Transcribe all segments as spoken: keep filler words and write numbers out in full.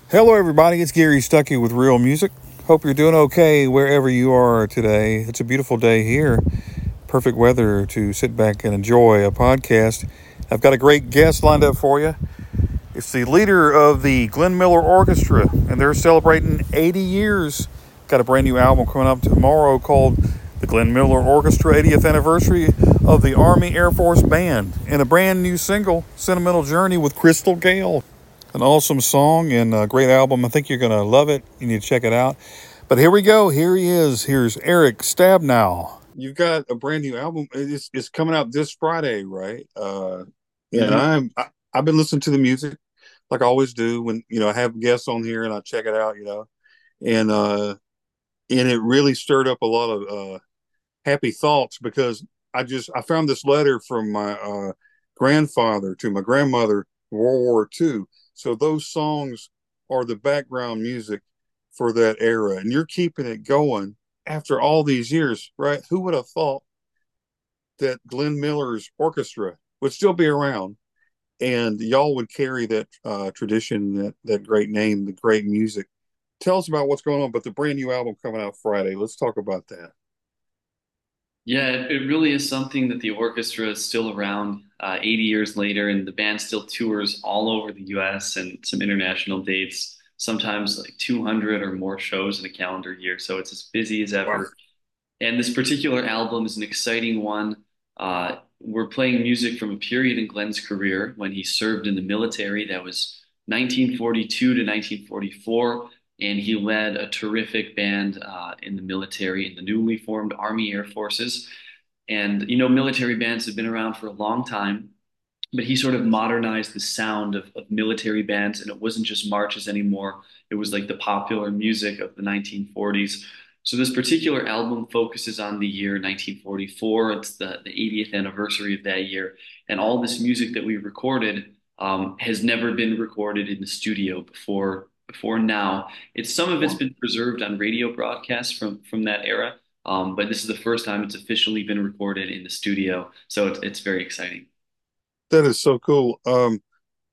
Hello, everybody. It's Gary Stuckey with Real Music. Hope you're doing okay wherever you are today. It's a beautiful day here. Perfect weather to sit back and enjoy a podcast. I've got a great guest lined up for you. It's the leader of the Glenn Miller Orchestra, and they're celebrating eighty years. Got a brand new album coming up tomorrow called the Glenn Miller Orchestra eightieth Anniversary of the Army Air Force Band, and a brand new single, Sentimental Journey with Crystal Gale. An awesome song and a great album. I think you're going to love it. You need to check it out. But here we go. Here he is. Here's Eric Stabnow. You've got a brand new album. It's, it's coming out this Friday, right? Uh, and Mhm. I'm I, I've been listening to the music like I always do when you know I have guests on here and I check it out, you know, and uh, and it really stirred up a lot of uh, happy thoughts because I just I found this letter from my uh, grandfather to my grandmother in World War Two. So those songs are the background music for that era, and you're keeping it going after all these years, right? Who would have thought that Glenn Miller's orchestra would still be around, and y'all would carry that uh, tradition, that that great name, the great music. Tell us about what's going on, but the brand new album coming out Friday. Let's talk about that. Yeah, it, it really is something that the orchestra is still around uh, eighty years later, and the band still tours all over the U S and some international dates, sometimes like two hundred or more shows in a calendar year. So it's as busy as Wow. ever. And this particular album is an exciting one. Uh, we're playing music from a period in Glenn's career when he served in the military. That was nineteen forty-two to nineteen forty-four. And he led a terrific band uh, in the military in the newly formed Army Air Forces. And, you know, military bands have been around for a long time, but he sort of modernized the sound of, of military bands. And it wasn't just marches anymore, it was like the popular music of the nineteen forties. So this particular album focuses on the year nineteen forty-four. It's the, the eightieth anniversary of that year. And all this music that we recorded um, has never been recorded in the studio before before now. It's some of it's Wow. been preserved on radio broadcasts from from that era. Um, but this is the first time it's officially been recorded in the studio. So it's, it's very exciting. That is so cool. Um,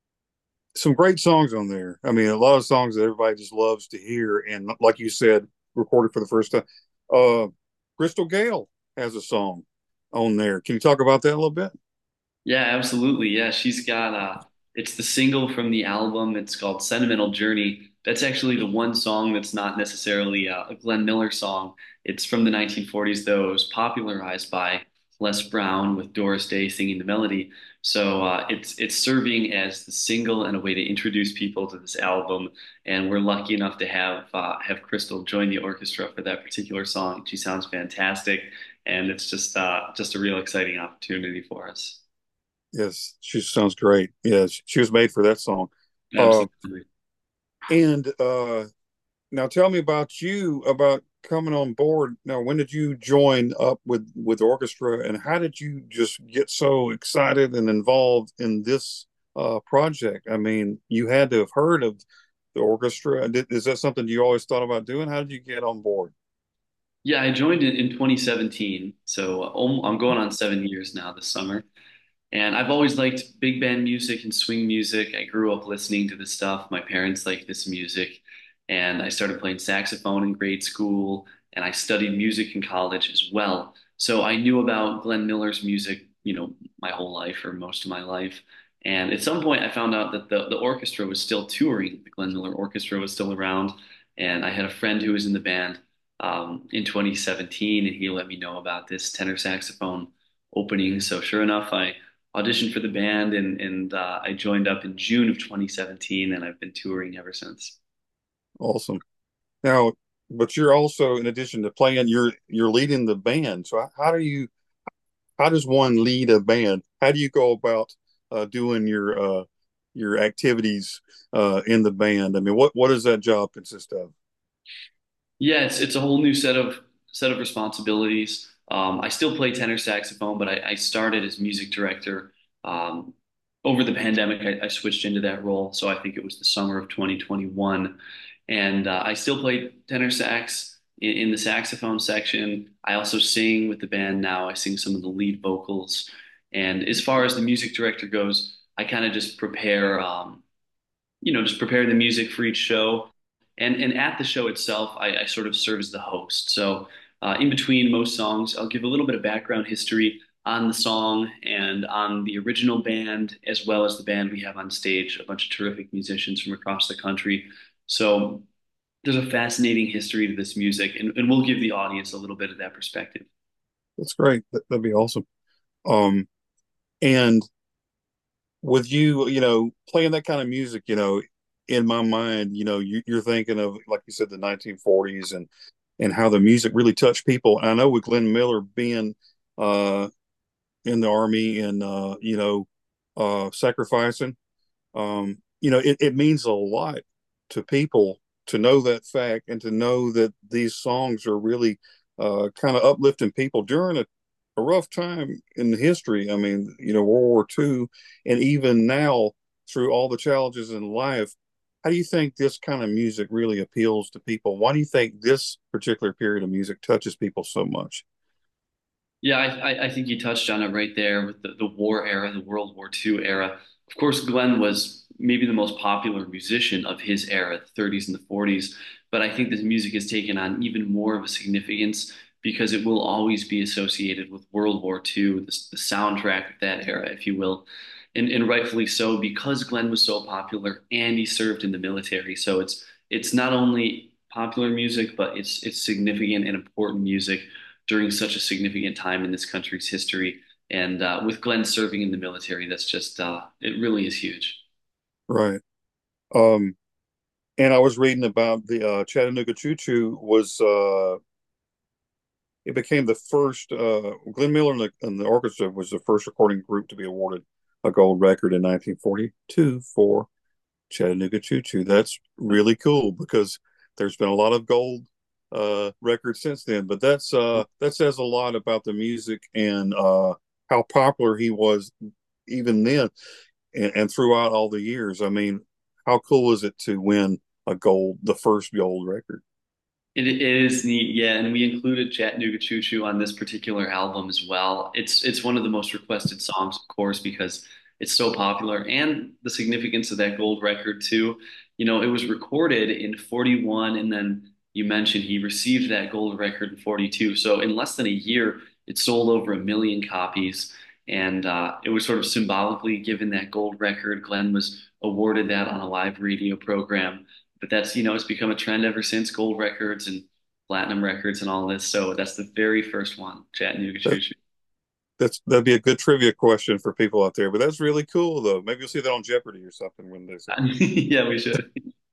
some great songs on there. I mean, a lot of songs that everybody just loves to hear, and like you said, recorded for the first time. Uh, Crystal Gale has a song on there. Can you talk about that a little bit? Yeah, absolutely. Yeah, she's got uh it's the single from the album. It's called Sentimental Journey. That's actually the one song that's not necessarily a, a Glenn Miller song. It's from the nineteen forties though. It was popularized by Les Brown with Doris Day singing the melody. So uh, it's it's serving as the single and a way to introduce people to this album. And we're lucky enough to have uh, have Crystal join the orchestra for that particular song. She sounds fantastic, and it's just uh, just a real exciting opportunity for us. Yes, she sounds great. Yes, she was made for that song. Uh, Absolutely. and uh, now tell me about you, about coming on board. Now, when did you join up with with the orchestra, and how did you just get so excited and involved in this uh, project? I mean, you had to have heard of the orchestra. Did, is that something you always thought about doing? How did you get on board? Yeah, I joined in, in twenty seventeen. So um, I'm going on seven years now this summer. And I've always liked big band music and swing music. I grew up listening to this stuff. My parents liked this music. And I started playing saxophone in grade school. And I studied music in college as well. So I knew about Glenn Miller's music, you know, my whole life or most of my life. And at some point, I found out that the, the orchestra was still touring. The Glenn Miller Orchestra was still around. And I had a friend who was in the band um, in twenty seventeen, and he let me know about this tenor saxophone opening. So sure enough, I auditioned for the band and and uh, I joined up in June of twenty seventeen, and I've been touring ever since. Awesome. Now, but you're also, in addition to playing, you're you're leading the band. So how do you how does one lead a band? How do you go about uh, doing your uh, your activities uh, in the band? I mean, what what does that job consist of? Yeah, it's it's a whole new set of set of responsibilities. Um, I still play tenor saxophone, but I, I started as music director. Um, Over the pandemic, I, I switched into that role. So I think it was the summer of twenty twenty-one. And uh, I still play tenor sax in, in the saxophone section. I also sing with the band now. I sing some of the lead vocals. And as far as the music director goes, I kind of just prepare. Um, you know, just prepare the music for each show. And and at the show itself, I, I sort of serve as the host. So uh, in between most songs, I'll give a little bit of background history on the song and on the original band, as well as the band we have on stage, a bunch of terrific musicians from across the country. So there's a fascinating history to this music, and, and we'll give the audience a little bit of that perspective. That's great. That, that'd be awesome. Um, and with you, you know, playing that kind of music, you know, in my mind, you know, you, you're thinking of, like you said, the nineteen forties and and how the music really touched people. And I know with Glenn Miller being uh, in the army and uh, you know, uh, sacrificing, um, you know, it, it means a lot to people to know that fact and to know that these songs are really uh, kind of uplifting people during a, a rough time in history. I mean, you know, World War Two, and even now through all the challenges in life. How do you think this kind of music really appeals to people? Why do you think this particular period of music touches people so much? Yeah, I, I I think you touched on it right there with the, the war era, the World War Two era. Of course, Glenn was maybe the most popular musician of his era, the thirties and the forties. But I think this music has taken on even more of a significance because it will always be associated with World War Two, the, the soundtrack of that era, if you will. And, and rightfully so, because Glenn was so popular and he served in the military. So it's it's not only popular music, but it's it's significant and important music during such a significant time in this country's history. And uh, with Glenn serving in the military, that's just, uh, it really is huge. Right. Um, and I was reading about the uh, Chattanooga Choo Choo was uh, it became the first, uh, Glenn Miller and the, and the orchestra was the first recording group to be awarded a gold record in nineteen forty-two for Chattanooga Choo Choo. That's really cool because there's been a lot of gold uh, records since then, but that's uh, that says a lot about the music and uh, how popular he was even then and, and throughout all the years. I mean, how cool is it to win a gold, the first gold record? It, it is neat, yeah, and we included Chattanooga Choo Choo on this particular album as well. It's it's one of the most requested songs, of course, because it's so popular, and the significance of that gold record too. You know, it was recorded in forty-one, and then you mentioned he received that gold record in forty-two. So in less than a year, it sold over a million copies, and uh, it was sort of symbolically given that gold record. Glenn was awarded that on a live radio program, but that's, you know, it's become a trend ever since, gold records and platinum records and all this. So that's the very first one, Chattanooga That, Choo Choo. that's that'd be a good trivia question for people out there. But that's really cool, though. Maybe you'll see that on Jeopardy or something when they say. Yeah, we should.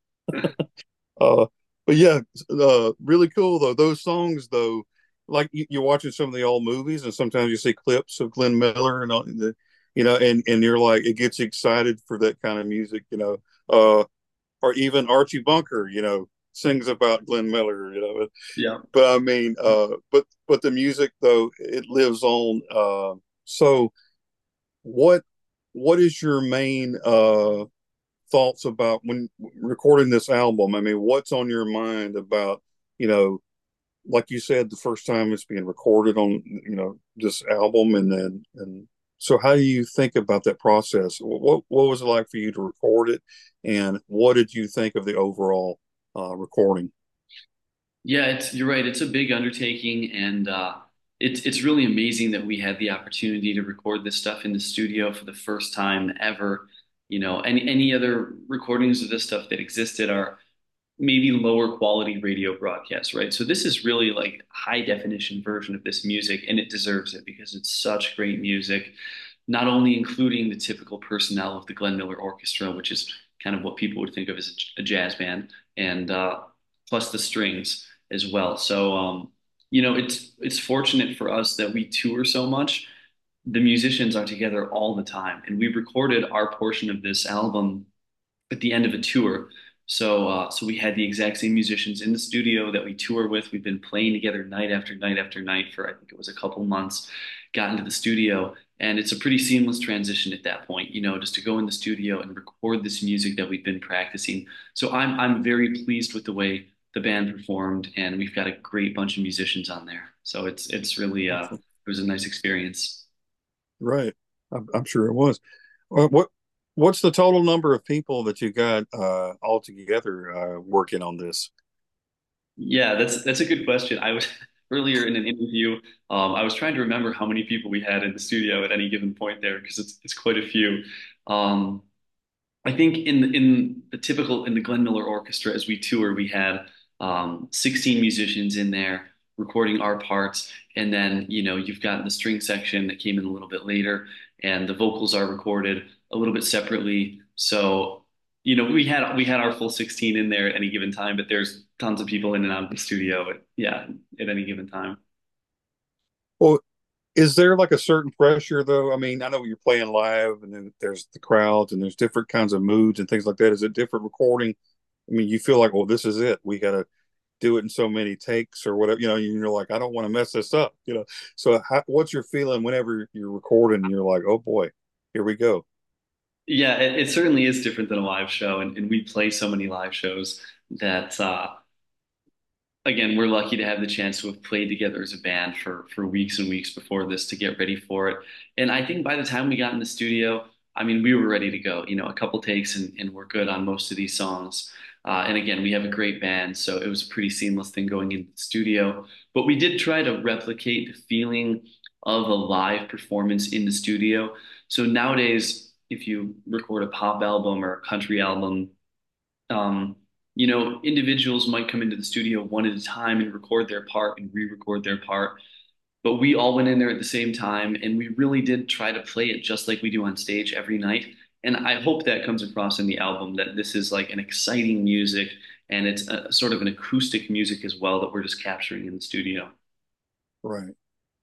Uh, but yeah, uh, really cool though. Those songs though, like you, you're watching some of the old movies, and sometimes you see clips of Glenn Miller and all the, you know, and and you're like, it gets you excited for that kind of music, you know. Uh, or even Archie Bunker, you know, sings about Glenn Miller, you know. Yeah. But I mean, uh, but but the music though, it lives on. Uh, so what what is your main uh thoughts about when recording this album? I mean, what's on your mind about, you know, like you said, the first time it's being recorded on, you know, this album, and then and so how do you think about that process? What what was it like for you to record it, and what did you think of the overall uh, recording? Yeah, it's you're right. It's a big undertaking, and uh, it's it's really amazing that we had the opportunity to record this stuff in the studio for the first time ever. You know, any any other recordings of this stuff that existed are maybe lower quality radio broadcasts, right? So this is really like high definition version of this music, and it deserves it because it's such great music. Not only including the typical personnel of the Glenn Miller Orchestra, which is kind of what people would think of as a, a jazz band, and uh, plus the strings as well. So um, you know, it's it's fortunate for us that we tour so much. The musicians are together all the time, and we recorded our portion of this album at the end of a tour. So, uh, so we had the exact same musicians in the studio that we tour with. We've been playing together night after night after night for I think it was a couple months. Got into the studio, and it's a pretty seamless transition at that point. You know, just to go in the studio and record this music that we've been practicing. So I'm I'm very pleased with the way the band performed, and we've got a great bunch of musicians on there. So it's it's really uh, it was a nice experience. Right, I'm, I'm sure it was. Uh, what? What's the total number of people that you got uh, all together uh, working on this? Yeah, that's that's a good question. I was earlier in an interview, um, I was trying to remember how many people we had in the studio at any given point there because it's it's quite a few. Um, I think in the, in the typical in the Glenn Miller Orchestra as we tour, we had um, sixteen musicians in there recording our parts, and then you know you've got the string section that came in a little bit later, and the vocals are recorded a little bit separately. So you know we had we had our full sixteen in there at any given time, but there's tons of people in and out of the studio, at, yeah, at any given time. Well, is there like a certain pressure though? I mean, I know you're playing live and then there's the crowds and there's different kinds of moods and things like that. Is it different recording? I mean, you feel like, well, this is it. We got to do it in so many takes or whatever, you know, you're like, I don't want to mess this up, you know. So how, what's your feeling whenever you're recording and you're like, oh boy, here we go. Yeah, it, it certainly is different than a live show, and, and we play so many live shows that uh, again, we're lucky to have the chance to have played together as a band for for weeks and weeks before this to get ready for it. And I think by the time we got in the studio, I mean, we were ready to go. You know, a couple takes and, and we're good on most of these songs. Uh, and again, we have a great band, so it was a pretty seamless thing going into the studio. But we did try to replicate the feeling of a live performance in the studio. So nowadays, if you record a pop album or a country album, um, you know, individuals might come into the studio one at a time and record their part and re-record their part. But we all went in there at the same time and we really did try to play it just like we do on stage every night. And I hope that comes across in the album that this is like an exciting music and it's a, sort of an acoustic music as well that we're just capturing in the studio. Right.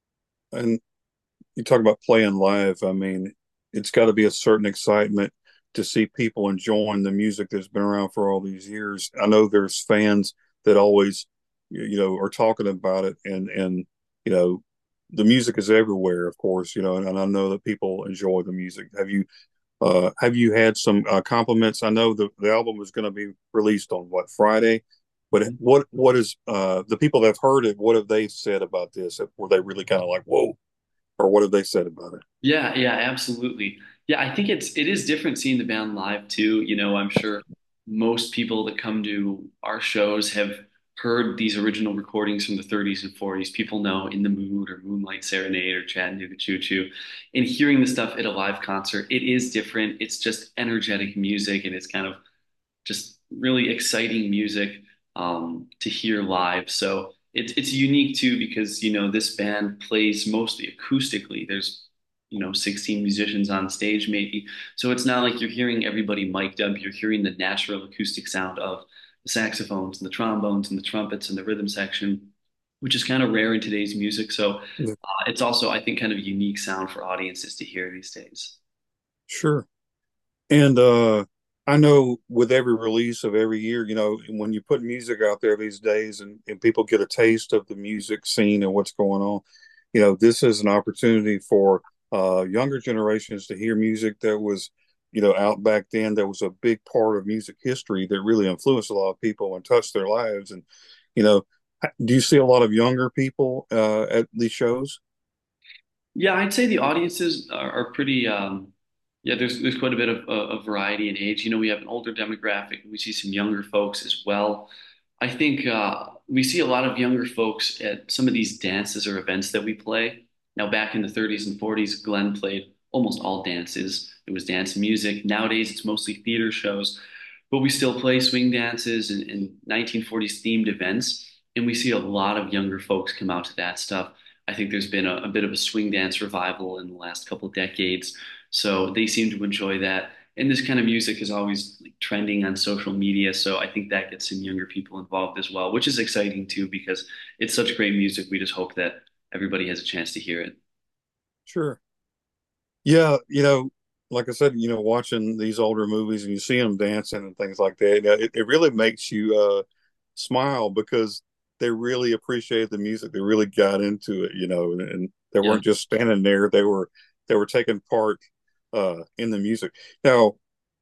And you talk about playing live. I mean, it's got to be a certain excitement to see people enjoying the music that's been around for all these years. I know there's fans that always, you know, are talking about it, and and you know, the music is everywhere, of course, you know, and, and I know that people enjoy the music. Have you uh have you had some uh, compliments? I know the the album is going to be released on what, Friday, but what what is uh the people that have heard it? What have they said about this? Were they really kind of like, whoa? Or what have they said about it? Yeah, yeah, absolutely. Yeah, I think it's it is different seeing the band live too. You know, I'm sure most people that come to our shows have heard these original recordings from the thirties and forties. People know In the Mood or Moonlight Serenade or Chattanooga Choo Choo. And hearing the stuff at a live concert, it is different. It's just energetic music and it's kind of just really exciting music um, to hear live. So it's it's unique too because you know this band plays mostly acoustically. There's you know sixteen musicians on stage maybe, so it's not like you're hearing everybody mic'd up. You're hearing the natural acoustic sound of the saxophones and the trombones and the trumpets and the rhythm section, which is kind of rare in today's music. So Yeah, uh, it's also I think kind of a unique sound for audiences to hear these days. sure. And uh I know with every release of every year, you know, when you put music out there these days and, and people get a taste of the music scene and what's going on, you know, this is an opportunity for uh younger generations to hear music that was, you know, out back then, that was a big part of music history that really influenced a lot of people and touched their lives. And, you know, do you see a lot of younger people uh at these shows? Yeah, I'd say the audiences are, are pretty. Um, yeah, there's there's quite a bit of, uh, of variety in age. You know, we have an older demographic. We see some younger folks as well. I think uh, we see a lot of younger folks at some of these dances or events that we play. Now, back in the thirties and forties, Glenn played almost all dances. It was dance music. Nowadays, it's mostly theater shows, but we still play swing dances and, and nineteen forties themed events. And we see a lot of younger folks come out to that stuff. I think there's been a, a bit of a swing dance revival in the last couple of decades. So they seem to enjoy that. And this kind of music is always like, trending on social media. So I think that gets some younger people involved as well, which is exciting too, because it's such great music. We just hope that everybody has a chance to hear it. Sure. Yeah, you know, like I said, you know, watching these older movies and you see them dancing and things like that, you know, it, it really makes you uh, smile because they really appreciated the music. They really got into it, you know, and, and they Yeah. weren't just standing there. They were they were taking part uh, in the music. Now,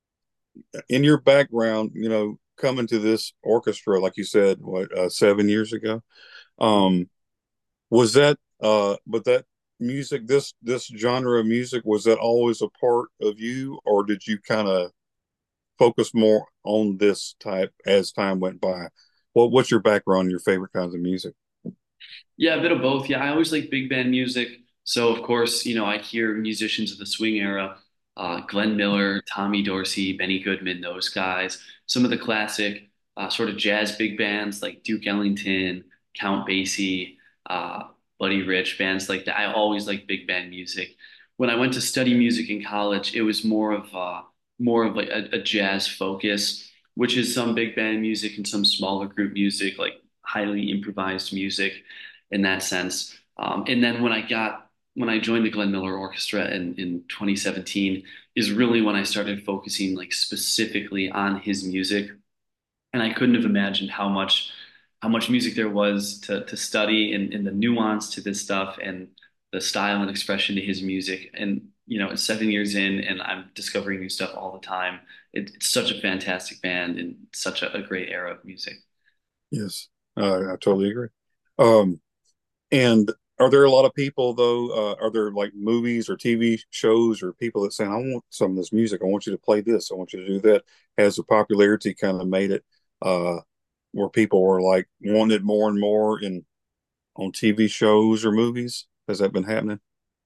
in your background, you know, coming to this orchestra, like you said, what uh, seven years ago, um, was that uh, but that music, this this genre of music, was that always a part of you, or did you kind of focus more on this type as time went by? What what's your background, your favorite kinds of music? Yeah, a bit of both. Yeah, I always like big band music. So of course, you know, I hear musicians of the swing era, uh, Glenn Miller, Tommy Dorsey, Benny Goodman, those guys. Some of the classic uh, sort of jazz big bands like Duke Ellington, Count Basie, uh, Buddy Rich, bands like that. I always like big band music. When I went to study music in college, it was more of uh, more of like a, a jazz focus, which is some big band music and some smaller group music, like highly improvised music in that sense. Um, and then when I got when I joined the Glenn Miller Orchestra in, in twenty seventeen is really when I started focusing like specifically on his music. And I couldn't have imagined how much how much music there was to to study and, and the nuance to this stuff and the style and expression to his music. And you know, it's seven years in and I'm discovering new stuff all the time. It, it's such a fantastic band and such a, a great era of music. Yes, uh, I totally agree. Um, and are there a lot of people though? Uh, are there like movies or T V shows or people that saying, "I want some of this music. I want you to play this. I want you to do that." Has the popularity kind of made it uh, where people are like wanting it more and more in on T V shows or movies? Has that been happening?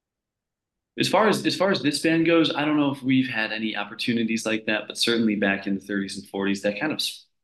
As far as as far as this band goes, I don't know if we've had any opportunities like that, but certainly back in the thirties and forties, that kind of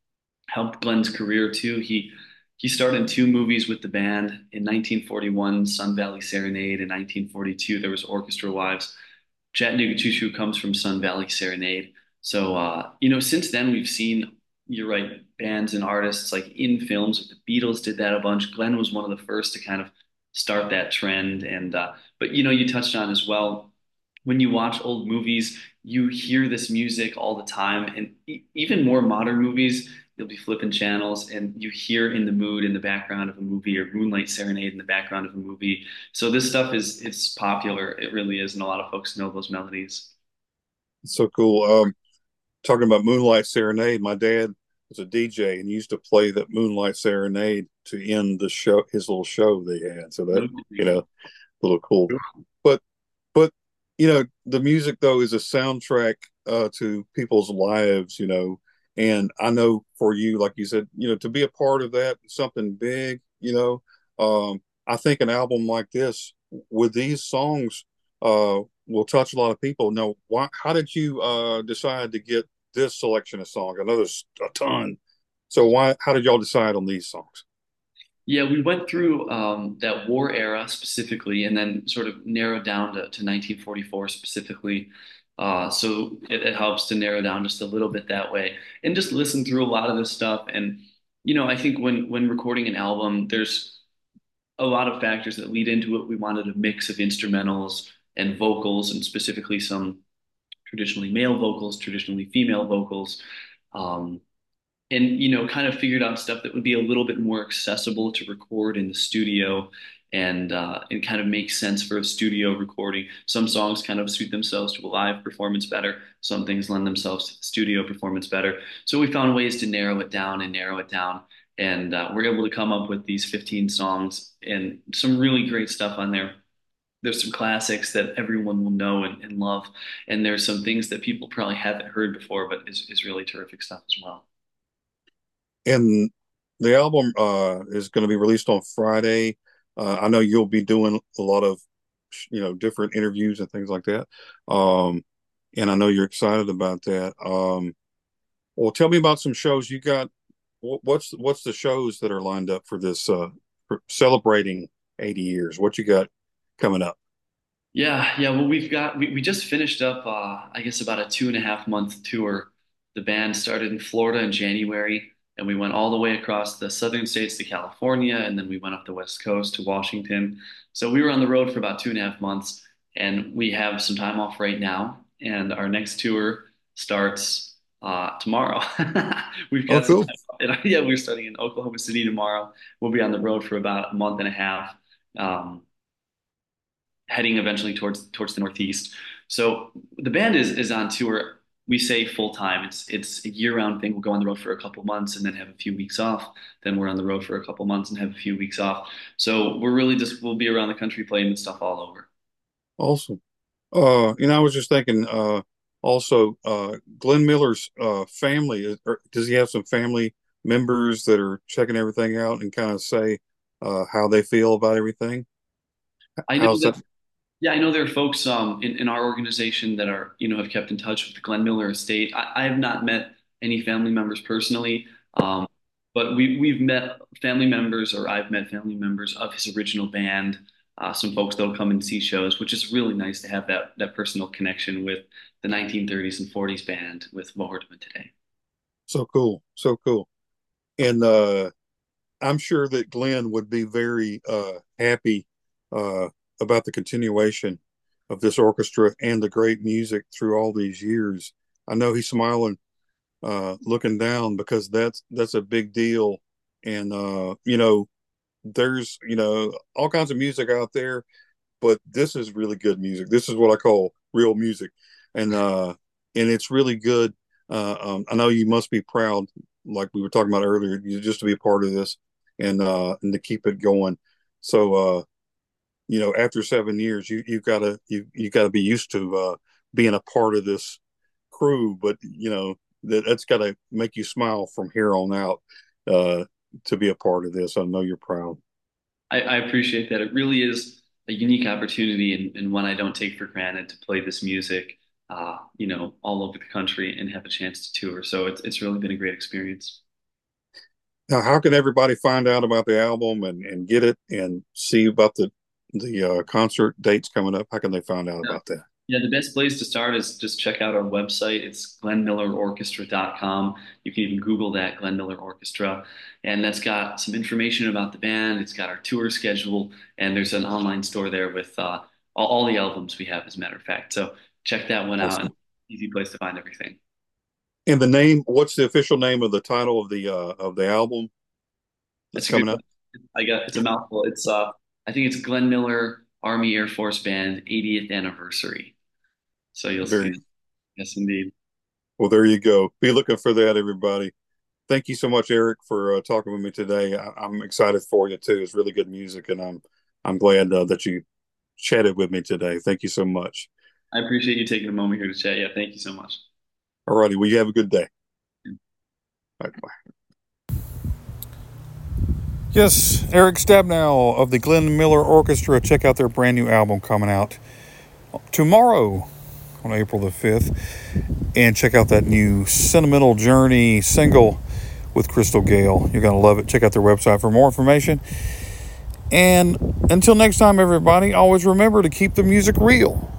helped Glenn's career too. He he starred in two movies with the band. In nineteen forty-one, Sun Valley Serenade. In nineteen forty-two, there was Orchestra Wives. Chattanooga Choo Choo comes from Sun Valley Serenade. So uh, you know, since then we've seen, you're right, bands and artists like in films. The Beatles did that a bunch. Glenn was one of the first to kind of start that trend. And uh, but you know, you touched on as well, when you watch old movies, you hear this music all the time, and e even more modern movies, you'll be flipping channels and you hear In the Mood in the background of a movie or Moonlight Serenade in the background of a movie. So this stuff is it's popular. It really is, and a lot of folks know those melodies. It's so cool. Um, talking about Moonlight Serenade, my dad was a D J and used to play that Moonlight Serenade to end the show, his little show they had. So that, you know, a little cool. But but you know, the music though is a soundtrack uh to people's lives, you know. And I know for you, like you said, you know, to be a part of that, something big, you know, um, I think an album like this with these songs uh will touch a lot of people. Now, why how did you uh decide to get this selection of songs? I know there's a ton. So why how did y'all decide on these songs? Yeah, we went through um, that war era specifically, and then sort of narrowed down to, to nineteen forty-four specifically. Uh, so it, it helps to narrow down just a little bit that way, and just listen through a lot of this stuff. And you know, I think when when recording an album, there's a lot of factors that lead into it. We wanted a mix of instrumentals and vocals, and specifically some traditionally male vocals, traditionally female vocals. Um, and you know kind of figured out stuff that would be a little bit more accessible to record in the studio and uh, and kind of make sense for a studio recording. Some songs kind of suit themselves to a live performance better. Some things lend themselves to the studio performance better. So we found ways to narrow it down and narrow it down. And uh, we're able to come up with these fifteen songs and some really great stuff on there. There's some classics that everyone will know and, and love. And there's some things that people probably haven't heard before, but is, is really terrific stuff as well. And the album uh, is going to be released on Friday. Uh, I know you'll be doing a lot of, you know, different interviews and things like that. Um, and I know you're excited about that. Um, well, tell me about some shows you got. What's what's the shows that are lined up for this uh, for celebrating eighty years? What you got coming up? Yeah, yeah. Well, we've got we, we just finished up uh I guess about a two and a half month tour. The band started in Florida in January and we went all the way across the southern states to California and then we went up the West Coast to Washington. So we were on the road for about two and a half months and we have some time off right now and our next tour starts uh tomorrow. We've Oh, got some cool. time off. And, yeah, we're starting in Oklahoma City tomorrow. We'll be on the road for about a month and a half. Um, Heading eventually towards towards the Northeast. So the band is is on tour. We say full time. It's it's a year round thing. We'll go on the road for a couple months and then have a few weeks off. Then we're on the road for a couple months and have a few weeks off. So we're really just we'll be around the country playing this stuff all over. Awesome. Uh, and I was just thinking, uh, also, uh, Glenn Miller's uh, family, is- or does he have some family members that are checking everything out and kind of say uh, how they feel about everything? I know How's that. that? Yeah, I know there are folks um, in, in our organization that are, you know, have kept in touch with the Glenn Miller estate. I, I have not met any family members personally, um, but we, we've met family members, or I've met family members of his original band, uh, some folks that'll come and see shows, which is really nice to have that, that personal connection with the nineteen thirties and forties band with Mo Hurtman today. So cool. So cool. And uh, I'm sure that Glenn would be very uh, happy uh, about the continuation of this orchestra and the great music through all these years. I know he's smiling, uh, looking down because that's that's a big deal. And uh, you know, there's you know all kinds of music out there, but this is really good music. This is what I call real music, and uh, and it's really good. Uh, um, I know you must be proud, like we were talking about earlier, you just to be a part of this and uh, and to keep it going. So uh, you know, after seven years, you you gotta you you gotta be used to uh, being a part of this crew, but you know that that's gotta make you smile from here on out uh, to be a part of this. I know you're proud. I, I appreciate that. It really is a unique opportunity, and, and one I don't take for granted, to play this music, uh, you know, all over the country and have a chance to tour. So it's it's really been a great experience. Now, how can everybody find out about the album and, and get it and see about the the uh, concert dates coming up? How can they find out Yeah. about that? Yeah, the best place to start is just check out our website. It's glenn miller orchestra dot com. You can even Google that, Glenn Miller Orchestra. And that's got some information about the band. It's got our tour schedule, and there's an online store there with uh, all, all the albums we have, as a matter of fact. So check that one out, and Awesome. easy place to find everything. And the name, what's the official name of the title of the uh, of the album that's That's a good coming up? question. I got it's a mouthful. It's uh I think it's Glenn Miller Army Air Force Band eightieth anniversary. So you'll see. Very Yes, indeed. well. There you go. Be looking for that, everybody. Thank you so much, Eric, for uh, talking with me today. I, I'm excited for you too. It's really good music, and I'm I'm glad uh, that you chatted with me today. Thank you so much. I appreciate you taking a moment here to chat. Yeah, thank you so much. All righty. Well, you have a good day. Bye. Yes, Eric Stabnow of the Glenn Miller Orchestra. Check out their brand new album coming out tomorrow on April the fifth. And check out that new Sentimental Journey single with Crystal Gale. You're going to love it. Check out their website for more information. And until next time, everybody, always remember to keep the music real.